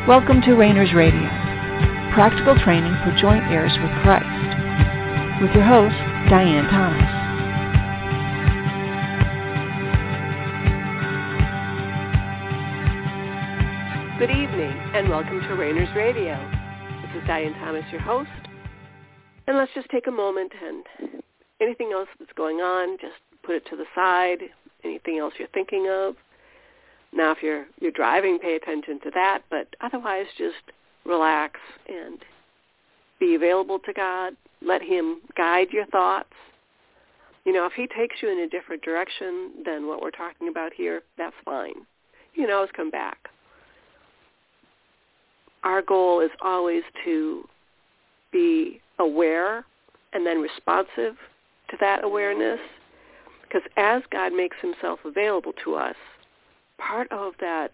Welcome to Rainers Radio, practical training for joint heirs with Christ, with your host, Diane Thomas. Good evening, and welcome to Rainers Radio. This is Diane Thomas, your host. And let's just take a moment and anything else that's going on, just put it to the side. Anything else you're thinking of. Now, if you're driving, pay attention to that, but otherwise just relax and be available to God. Let Him guide your thoughts. You know, if He takes you in a different direction than what we're talking about here, that's fine. You can always come back. Our goal is always to be aware and then responsive to that awareness, because as God makes Himself available to us, part of that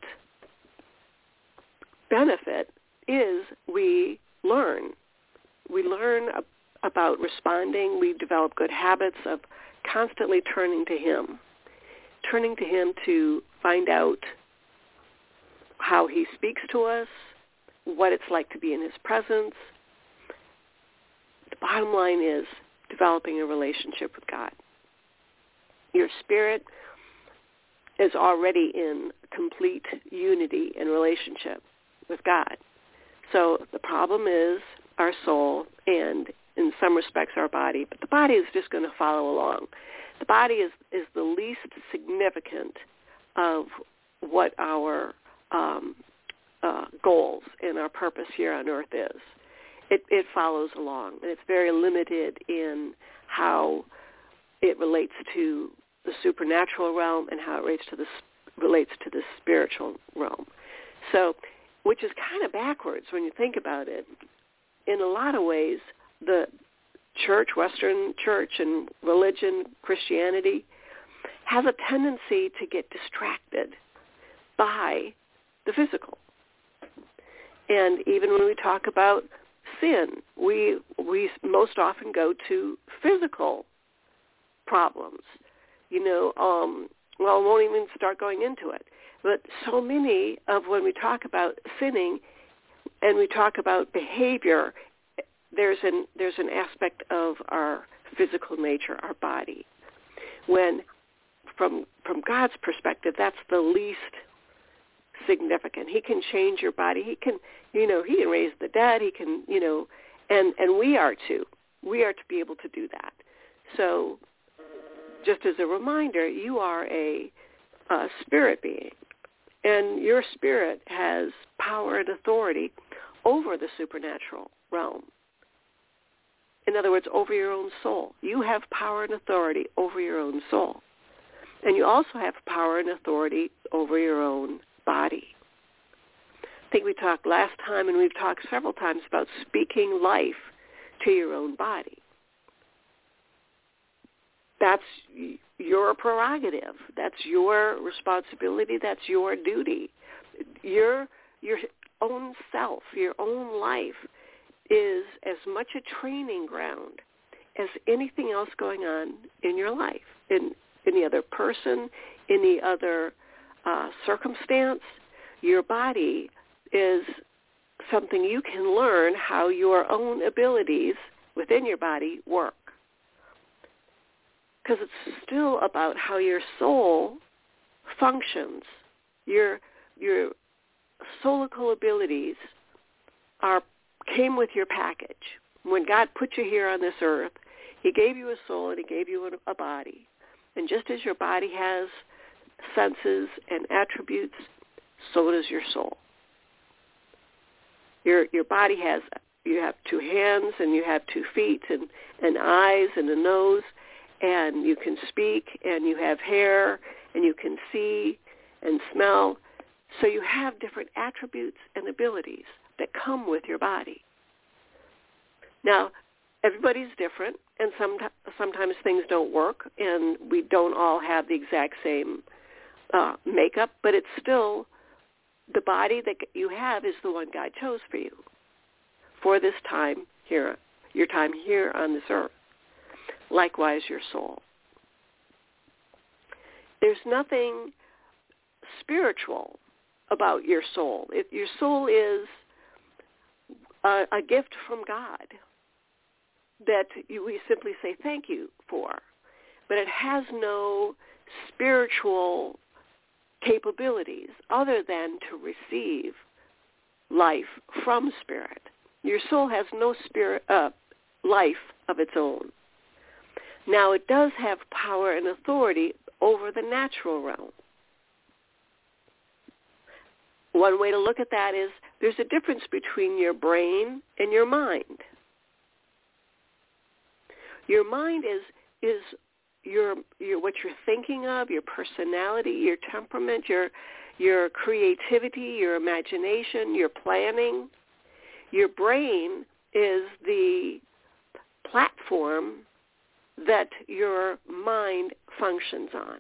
benefit is we learn. We learn about responding. We develop good habits of constantly turning to Him to find out how He speaks to us, what it's like to be in His presence. The bottom line is developing a relationship with God. Your spirit is already in complete unity and relationship with God. So the problem is our soul and, in some respects, our body. But the body is just going to follow along. The body is the least significant of what our goals and our purpose here on earth is. It follows along, and it's very limited in how it relates to the supernatural realm and how it relates to the spiritual realm. So, which is kind of backwards when you think about it. In a lot of ways, the church, Western church and religion, Christianity, has a tendency to get distracted by the physical. And even when we talk about sin, we most often go to physical problems. You know, well, I won't even start going into it. But so many of when we talk about sinning and we talk about behavior, there's an aspect of our physical nature, our body. When from God's perspective, that's the least significant. He can change your body. He can raise the dead. He can, and we are to. We are to be able to do that. So, just as a reminder, you are a spirit being, and your spirit has power and authority over the supernatural realm. In other words, over your own soul. You have power and authority over your own soul. And you also have power and authority over your own body. I think we talked last time, and we've talked several times about speaking life to your own body. That's your prerogative. That's your responsibility. That's your duty. Your own self, your own life is as much a training ground as anything else going on in your life, in any other person, any other circumstance. Your body is something you can learn how your own abilities within your body work. Because it's still about how your soul functions. Your soulical abilities came with your package. When God put you here on this earth, He gave you a soul and He gave you a body. And just as your body has senses and attributes, so does your soul. Your body you have two hands and you have 2 feet and eyes and a nose, and you can speak, and you have hair, and you can see and smell. So you have different attributes and abilities that come with your body. Now, everybody's different, and sometimes things don't work, and we don't all have the exact same makeup, but it's still the body that you have is the one God chose for you for this time here, your time here on this earth. Likewise, your soul. There's nothing spiritual about your soul. Your soul is a gift from God that we simply say thank you for, but it has no spiritual capabilities other than to receive life from spirit. Your soul has no life of its own. Now, it does have power and authority over the natural realm. One way to look at that is there's a difference between your brain and your mind. Your mind is your what you're thinking of, your personality, your temperament, your creativity, your imagination, your planning. Your brain is the platform that your mind functions on.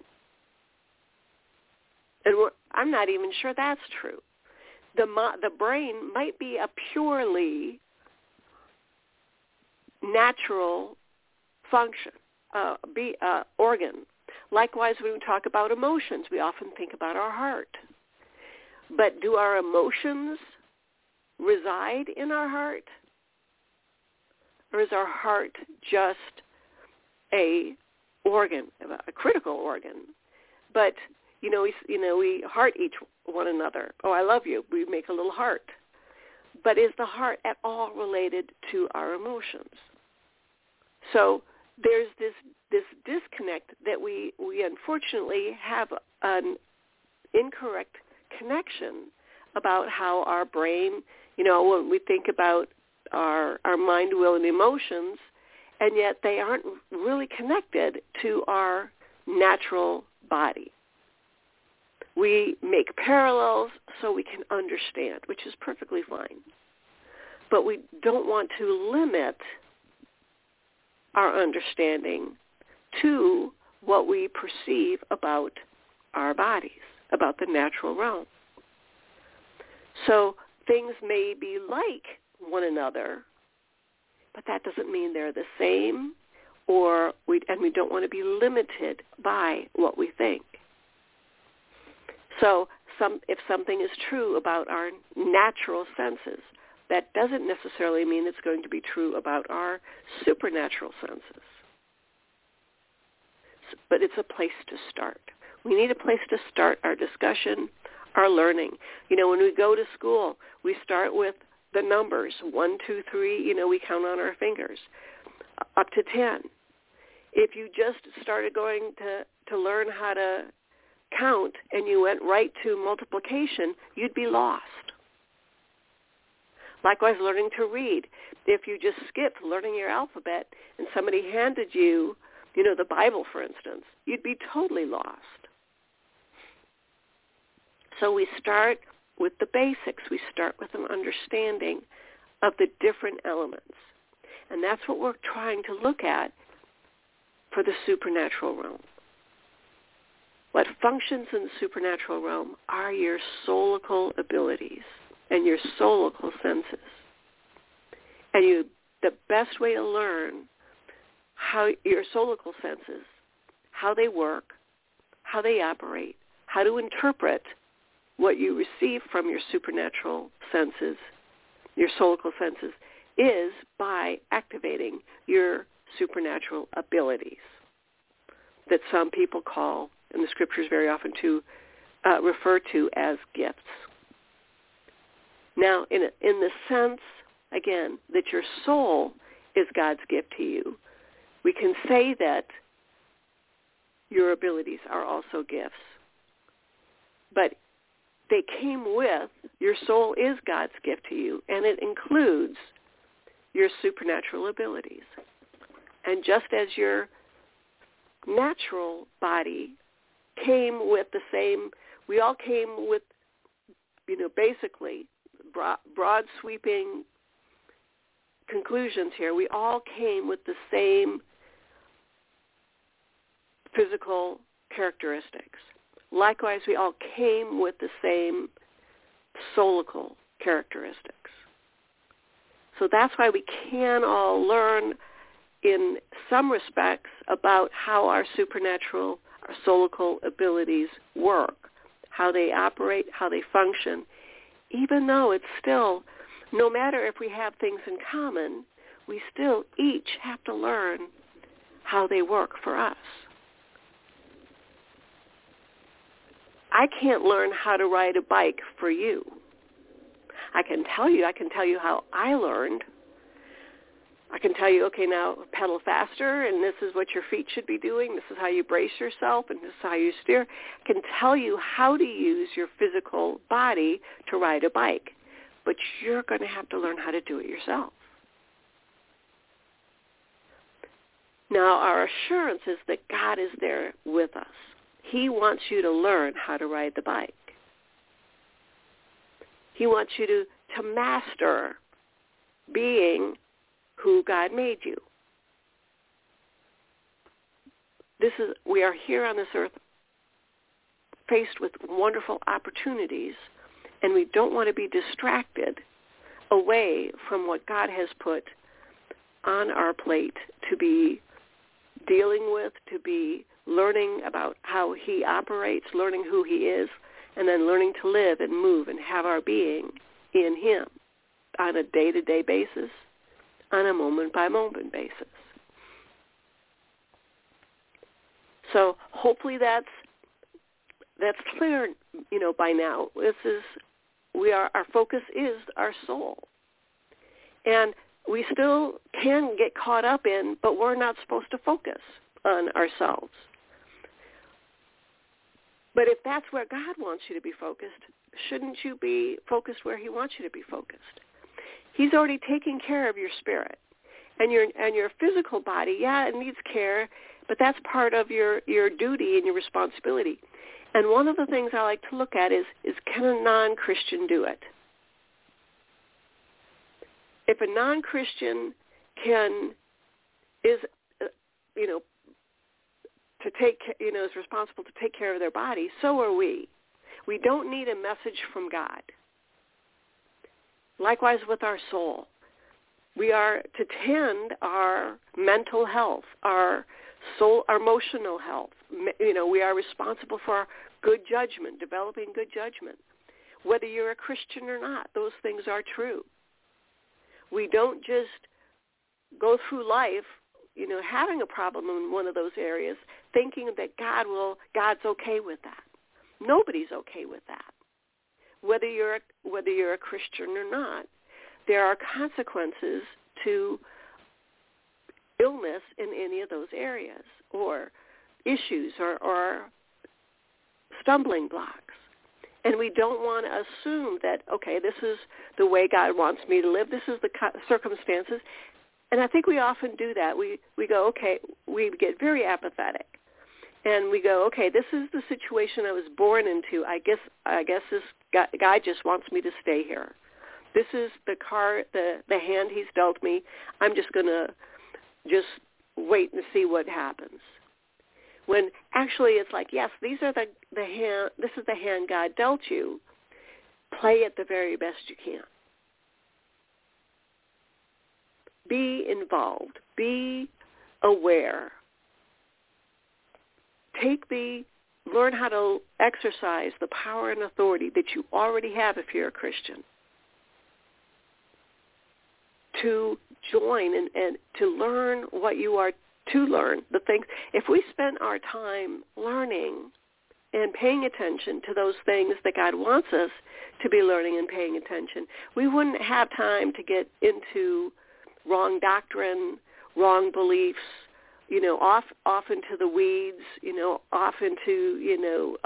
And I'm not even sure that's true. The brain might be a purely natural function, organ. Likewise, when we talk about emotions, we often think about our heart. But do our emotions reside in our heart? Or is our heart just a organ, a critical organ? But we heart each one another. Oh, I love you. We make a little heart. But is the heart at all related to our emotions? So there's this disconnect that we unfortunately have an incorrect connection about how our brain, when we think about our mind, will, and emotions, and yet they aren't really connected to our natural body. We make parallels so we can understand, which is perfectly fine. But we don't want to limit our understanding to what we perceive about our bodies, about the natural realm. So things may be like one another, but that doesn't mean they're the same, and we don't want to be limited by what we think. So if something is true about our natural senses, that doesn't necessarily mean it's going to be true about our supernatural senses. But it's a place to start. We need a place to start our discussion, our learning. When we go to school, we start with the numbers, 1, 2, 3, we count on our fingers, up to 10. If you just started going to learn how to count and you went right to multiplication, you'd be lost. Likewise, learning to read. If you just skipped learning your alphabet and somebody handed you, the Bible, for instance, you'd be totally lost. So we start with the basics. We start with an understanding of the different elements. And that's what we're trying to look at for the supernatural realm. What functions in the supernatural realm are your soulical abilities and your soulical senses. And the best way to learn how your soulical senses, how they work, how they operate, how to interpret what you receive from your supernatural senses, your soulical senses, is by activating your supernatural abilities that some people call, in the scriptures very often refer to as gifts. Now, in the sense, again, that your soul is God's gift to you, we can say that your abilities are also gifts. But they came with, your soul is God's gift to you, and it includes your supernatural abilities. And just as your natural body came with the same, we all came with, basically broad sweeping conclusions here. We all came with the same physical characteristics. Likewise, we all came with the same soulical characteristics. So that's why we can all learn in some respects about how our supernatural, our soulical abilities work, how they operate, how they function, even though it's still, no matter if we have things in common, we still each have to learn how they work for us. I can't learn how to ride a bike for you. I can tell you how I learned. I can tell you, okay, now pedal faster, and this is what your feet should be doing. This is how you brace yourself, and this is how you steer. I can tell you how to use your physical body to ride a bike, but you're going to have to learn how to do it yourself. Now, our assurance is that God is there with us. He wants you to learn how to ride the bike. He wants you to master being who God made you. We are here on this earth faced with wonderful opportunities, and we don't want to be distracted away from what God has put on our plate to be dealing with, to be learning about how he operates, learning who he is, and then learning to live and move and have our being in him on a day-to-day basis, on a moment-by-moment basis. So hopefully that's clear, by now. Our focus is our soul. And we still can get caught up in, but we're not supposed to focus on ourselves. But if that's where God wants you to be focused, shouldn't you be focused where he wants you to be focused? He's already taking care of your spirit. And your physical body, yeah, it needs care, but that's part of your duty and your responsibility. And one of the things I like to look at is can a non-Christian do it? If a non-Christian is responsible to take care of their body, so are we. We don't need a message from God. Likewise with our soul. We are to tend our mental health, our soul, our emotional health. We are responsible for our good judgment, developing good judgment. Whether you're a Christian or not, those things are true. We don't just go through life, having a problem in one of those areas, thinking that God's okay with that. Nobody's okay with that. Whether you're a Christian or not, there are consequences to illness in any of those areas, or issues, or stumbling blocks. And we don't want to assume that, okay, this is the way God wants me to live. This is the circumstances. And I think we often do that. We go, okay, we get very apathetic. And we go, okay, this is the situation I was born into. I guess this guy just wants me to stay here. This is the hand he's dealt me. I'm just going to just wait and see what happens. When actually it's like, yes, these are the hand. This is the hand God dealt you. Play it the very best you can. Be involved. Be aware. Learn how to exercise the power and authority that you already have if you're a Christian. To join and to learn what you are to learn, the things. If we spend our time learning and paying attention to those things that God wants us to be learning and paying attention, we wouldn't have time to get into wrong doctrine, wrong beliefs, off into the weeds, off into,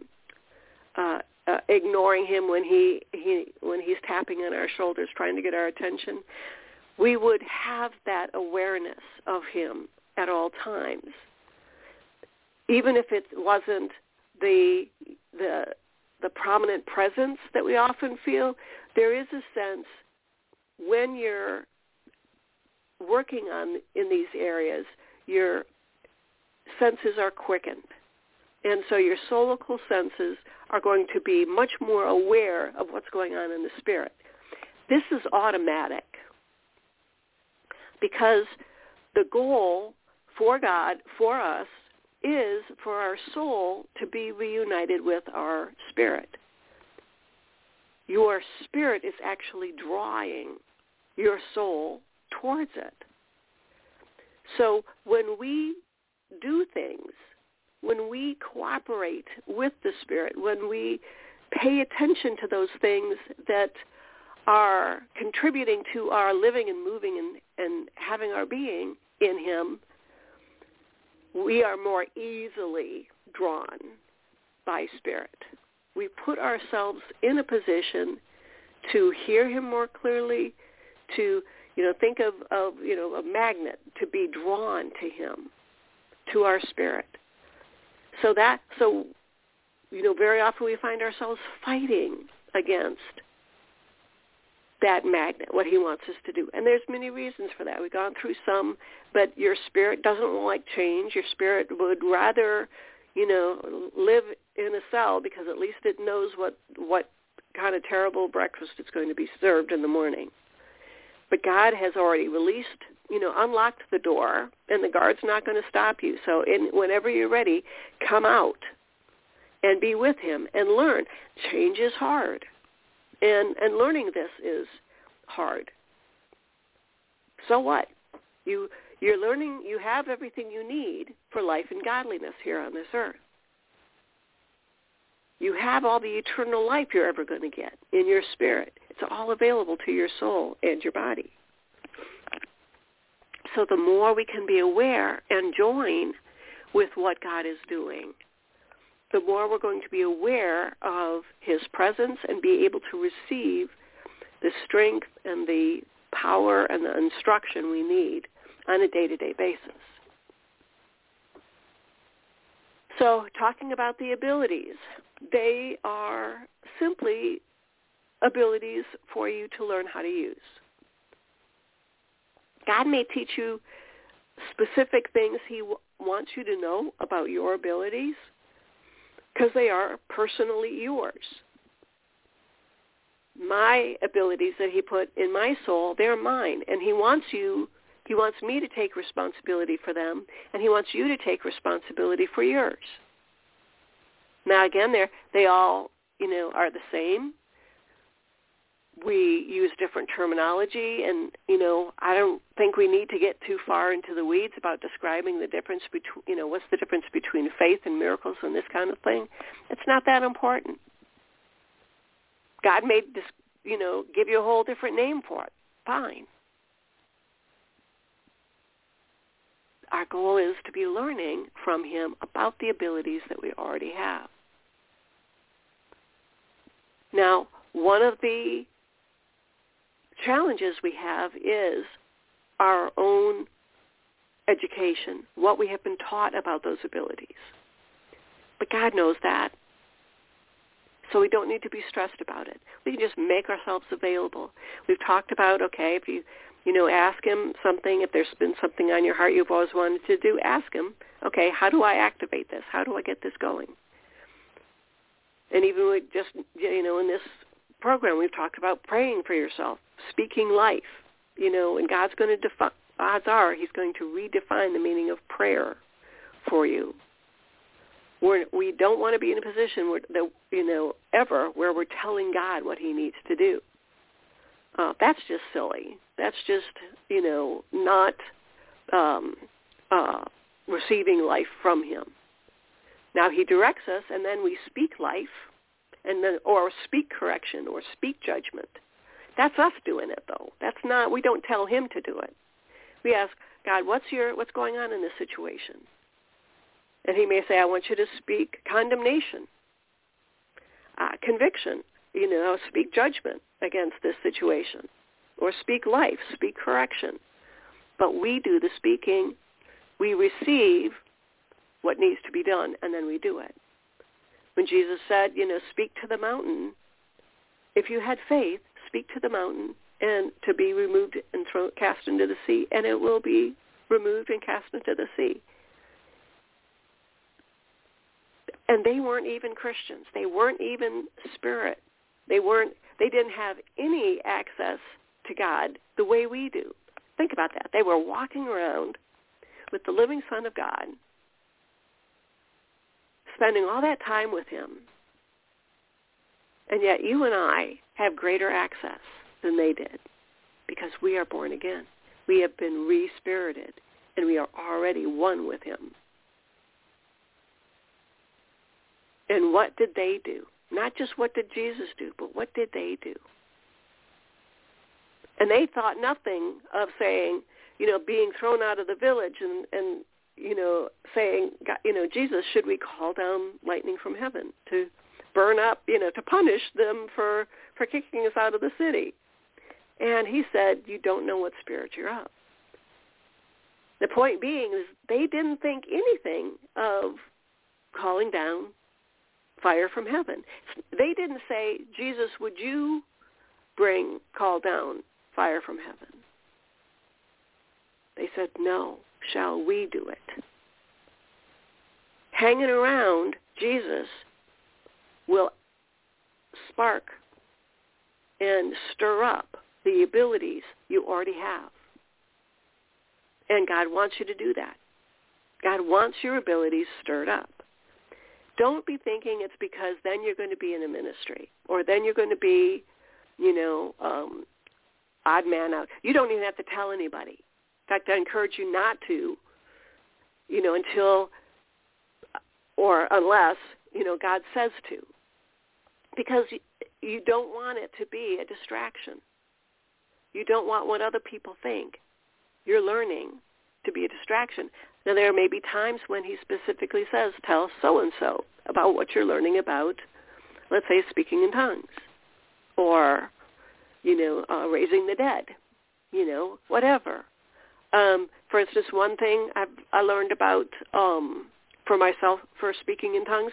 ignoring him when he's tapping on our shoulders trying to get our attention. We would have that awareness of him at all times. Even if it wasn't the prominent presence that we often feel, there is a sense when you're working in these areas, your senses are quickened. And so your soulical senses are going to be much more aware of what's going on in the spirit. This is automatic because the goal for God, for us, is for our soul to be reunited with our spirit. Your spirit is actually drawing your soul towards it. So when we do things, when we cooperate with the Spirit, when we pay attention to those things that are contributing to our living and moving and having our being in Him, we are more easily drawn by Spirit. We put ourselves in a position to hear Him more clearly, to think of a magnet, to be drawn to Him, to our spirit. So very often we find ourselves fighting against that magnet, what He wants us to do. And there's many reasons for that. We've gone through some, but your spirit doesn't like change. Your spirit would rather, live in a cell because at least it knows what kind of terrible breakfast it's going to be served in the morning. But God has already released, unlocked the door, and the guard's not going to stop you. So whenever you're ready, come out and be with Him and learn. Change is hard, and learning this is hard. So what? You're learning. You have everything you need for life and godliness here on this earth. You have all the eternal life you're ever going to get in your spirit. It's all available to your soul and your body. So the more we can be aware and join with what God is doing, the more we're going to be aware of His presence and be able to receive the strength and the power and the instruction we need on a day-to-day basis. So talking about the abilities, they are simply abilities for you to learn how to use. God may teach you specific things He wants you to know about your abilities because they are personally yours. My abilities that He put in my soul, they're mine, and He wants me to take responsibility for them, and He wants you to take responsibility for yours. Now again, they all, are the same. We use different terminology, and, I don't think we need to get too far into the weeds about describing the difference between, what's the difference between faith and miracles and this kind of thing. It's not that important. God may just, give you a whole different name for it. Fine. Our goal is to be learning from Him about the abilities that we already have. Now, one of the challenges we have is our own education, what we have been taught about those abilities. But God knows that. So we don't need to be stressed about it. We can just make ourselves available. We've talked about, if you ask Him something, if there's been something on your heart you've always wanted to do, ask Him, how do I activate this? How do I get this going? And even with just, in this program, we've talked about praying for yourself, speaking life, and God's going to define, odds are He's going to redefine the meaning of prayer for you. We don't want to be in a position where we're telling God what He needs to do. That's just silly. That's just, not receiving life from Him. Now He directs us, and then we speak life, or speak correction, or speak judgment. That's us doing it, though. That's not. We don't tell Him to do it. We ask God, what's going on in this situation? And He may say, I want you to speak condemnation, conviction. Speak judgment against this situation, or speak life, speak correction. But we do the speaking. We receive what needs to be done, and then we do it. When Jesus said, speak to the mountain, if you had faith, speak to the mountain and to be removed and cast into the sea, and it will be removed and cast into the sea. And they weren't even Christians. They weren't even spirit. They didn't have any access to God the way we do. Think about that. They were walking around with the living Son of God, spending all that time with him. And yet you and I have greater access than they did because we are born again. We have been re-spirited, and we are already one with him. And what did they do? Not just what did Jesus do, but what did they do? And they thought nothing of saying, being thrown out of the village and saying, Jesus, should we call down lightning from heaven to burn up, to punish them for kicking us out of the city? And he said, you don't know what spirit you're of. The point being is they didn't think anything of calling down fire from heaven. They didn't say, Jesus, would you call down fire from heaven? They said, no, shall we do it? Hanging around Jesus will spark and stir up the abilities you already have. And God wants you to do that. God wants your abilities stirred up. Don't be thinking it's because then you're going to be in a ministry or then you're going to be, odd man out. You don't even have to tell anybody. In fact, I encourage you not to, until or unless, God says to. Because you don't want it to be a distraction. You don't want what other people think. You're learning to be a distraction. Now, there may be times when he specifically says, tell so-and-so about what you're learning about, let's say, speaking in tongues or, raising the dead, whatever. For instance, one thing I learned about for myself for speaking in tongues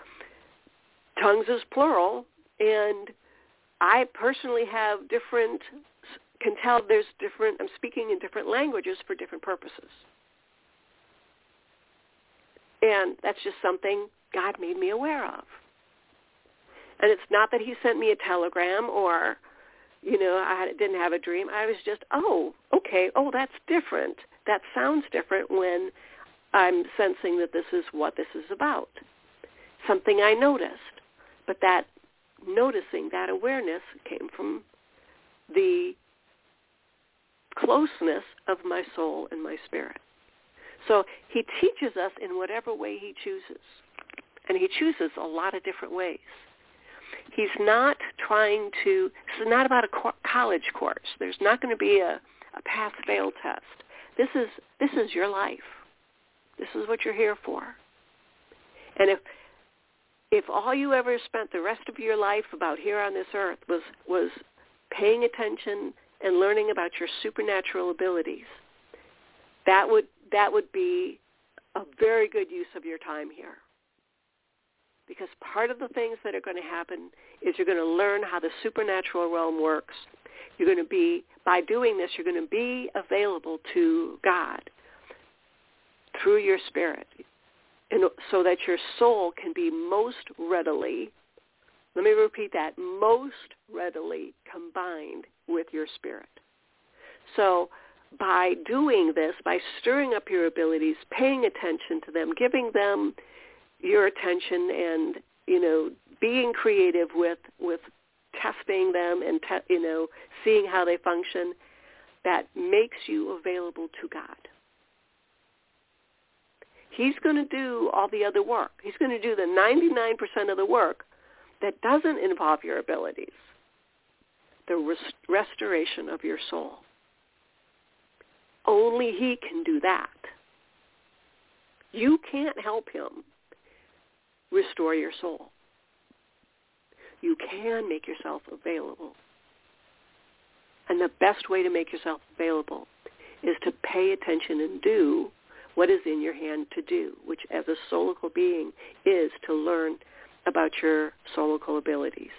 is plural, and I personally have can tell I'm speaking in different languages for different purposes. And that's just something God made me aware of. And it's not that he sent me a telegram or, I didn't have a dream. I was just, okay, that's different. That sounds different when I'm sensing that this is what this is about. Something I noticed. But that noticing, that awareness came from the closeness of my soul and my spirit. So he teaches us in whatever way he chooses. And he chooses a lot of different ways. He's not this is not about a college course. There's not going to be a pass-fail test. This is your life. This is what you're here for. And if all you ever spent the rest of your life about here on this earth was paying attention and learning about your supernatural abilities, that would be a very good use of your time here. Because part of the things that are going to happen is you're going to learn how the supernatural realm works. By doing this, you're going to be available to God through your spirit, and so that your soul can be most readily, let me repeat that, most readily combined with your spirit. So by doing this, by stirring up your abilities, paying attention to them, giving them your attention and, being creative with testing them and, seeing how they function, that makes you available to God. He's going to do all the other work. He's going to do the 99% of the work that doesn't involve your abilities, the restoration of your soul. Only he can do that. You can't help him restore your soul. You can make yourself available. And the best way to make yourself available is to pay attention and do what is in your hand to do, which as a soulical being is to learn about your soulical abilities.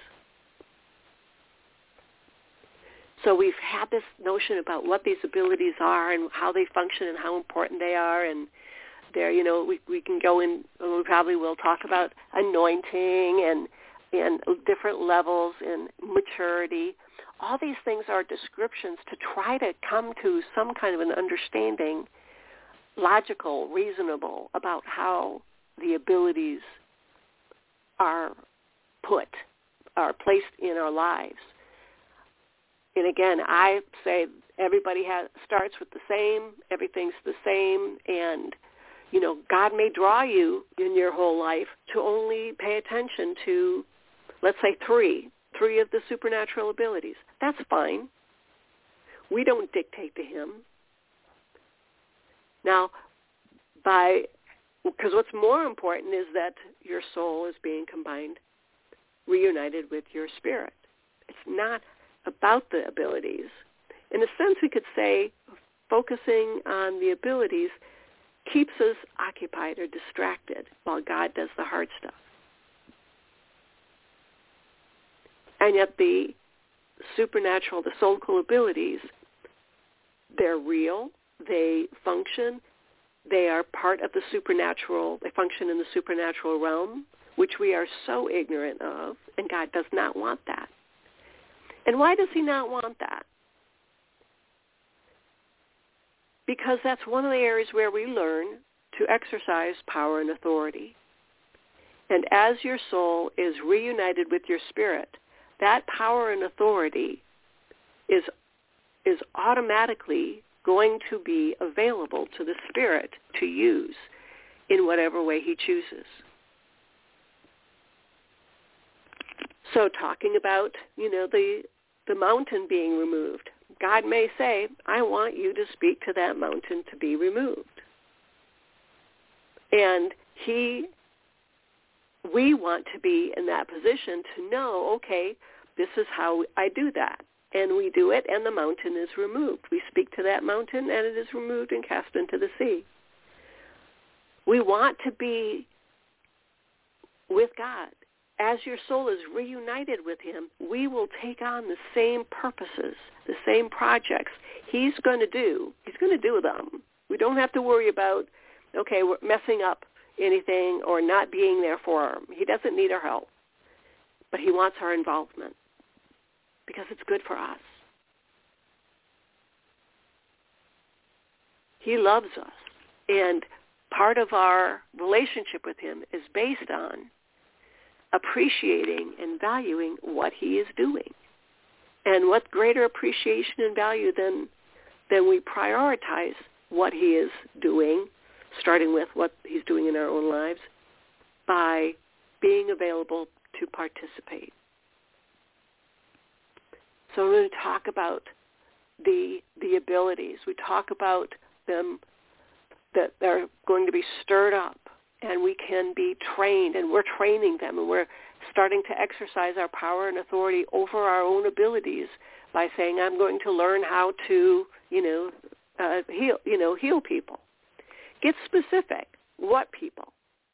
So we've had this notion about what these abilities are and how they function and how important they are, and there, we can go in, and we probably will talk about anointing and different levels and maturity. All these things are descriptions to try to come to some kind of an understanding, logical, reasonable, about how the abilities are placed in our lives. And again, I say everybody starts with the same, everything's the same, and, God may draw you in your whole life to only pay attention to, let's say, three of the supernatural abilities. That's fine. We don't dictate to him. Now, because what's more important is that your soul is being combined, reunited with your spirit. It's not about the abilities. In a sense, we could say focusing on the abilities keeps us occupied or distracted while God does the hard stuff. And yet the supernatural, the soulful abilities, they're real, they function, they are part of the supernatural, they function in the supernatural realm, which we are so ignorant of, and God does not want that. And why does he not want that? Because that's one of the areas where we learn to exercise power and authority. And as your soul is reunited with your spirit, that power and authority is automatically going to be available to the spirit to use in whatever way he chooses. So talking about, the mountain being removed, God may say, I want you to speak to that mountain to be removed. And we want to be in that position to know, okay, this is how I do that. And we do it, and the mountain is removed. We speak to that mountain, and it is removed and cast into the sea. We want to be with God. As your soul is reunited with him, we will take on the same purposes, the same projects he's going to do. He's going to do them. We don't have to worry about, we're messing up anything or not being there for him. He doesn't need our help, but he wants our involvement because it's good for us. He loves us, and part of our relationship with him is based on appreciating and valuing what he is doing. And what greater appreciation and value than we prioritize what he is doing, starting with what he's doing in our own lives, by being available to participate. So we're going to talk about the abilities. We talk about them, that they're going to be stirred up, and we can be trained, and we're training them, and we're starting to exercise our power and authority over our own abilities by saying, I'm going to learn how to, heal people. Get specific. What people?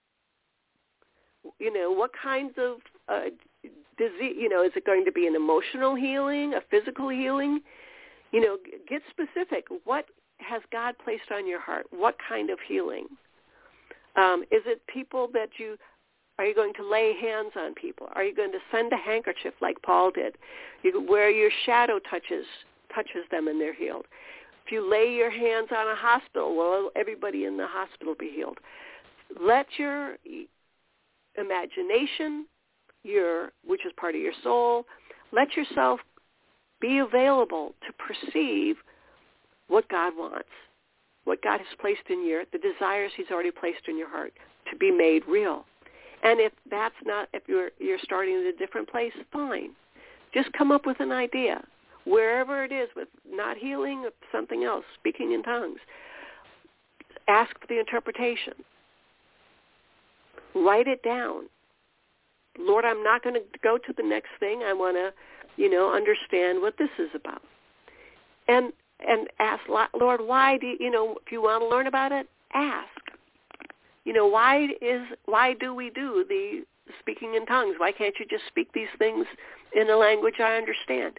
What kinds of disease? Is it going to be an emotional healing, a physical healing? Get specific. What has God placed on your heart? What kind of healing? Is it people that are you going to lay hands on people? Are you going to send a handkerchief like Paul did, where your shadow touches them and they're healed? If you lay your hands on a hospital, well, everybody in the hospital be healed. Let your imagination, which is part of your soul, let yourself be available to perceive what God wants, what God has placed in the desires he's already placed in your heart to be made real. And if you're starting at a different place, fine. Just come up with an idea. Wherever it is, with not healing, or something else, speaking in tongues, ask for the interpretation. Write it down. Lord, I'm not going to go to the next thing. I want to, understand what this is about. And ask, Lord, why do if you want to learn about it, ask. Why do we do the speaking in tongues? Why can't you just speak these things in a language I understand?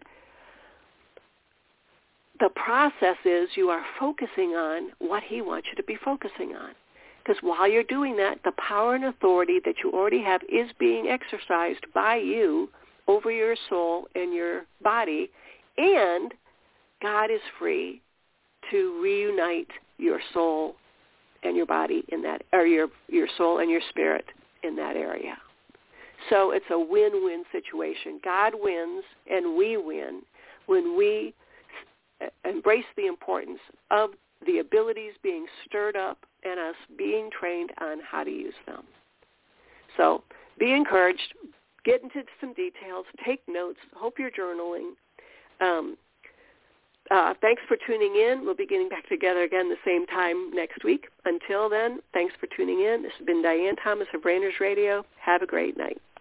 The process is you are focusing on what he wants you to be focusing on. Because while you're doing that, the power and authority that you already have is being exercised by you over your soul and your body, and God is free to reunite your soul and your body in that, or your soul and your spirit in that area. So it's a win-win situation. God wins and we win when we embrace the importance of the abilities being stirred up and us being trained on how to use them. So be encouraged. Get into some details. Take notes. Hope you're journaling. Thanks for tuning in. We'll be getting back together again the same time next week. Until then, thanks for tuning in. This has been Diane Thomas of Rainers Radio. Have a great night.